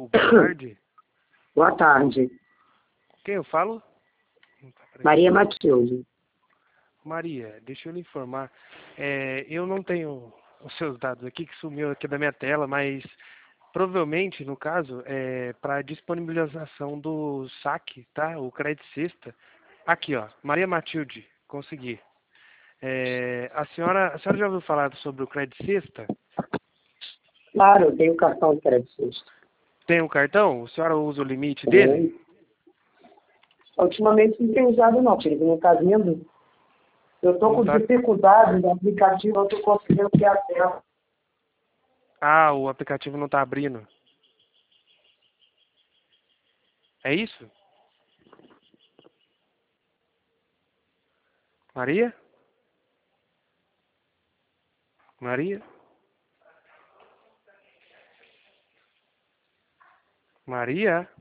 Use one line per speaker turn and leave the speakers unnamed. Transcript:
Alô, boa tarde.
Boa tarde.
Quem eu falo?
Maria Matilde.
Maria, deixa eu lhe informar. Eu não tenho os seus dados aqui, que sumiu aqui da minha tela, mas provavelmente, no caso, para disponibilização do saque, tá? O crédito sexta. Aqui, ó, Maria Matilde, consegui. A senhora já ouviu falar sobre o crédito sexta?
Claro, eu tenho cartão de crédito sexta.
Tem um cartão? A senhora usa o limite dele?
Ultimamente não tenho usado não, porque ele não está vindo. Eu estou com dificuldade no aplicativo, eu estou conseguindo ter acesso.
Ah, o aplicativo não está abrindo. É isso? Maria? Maria? Maria?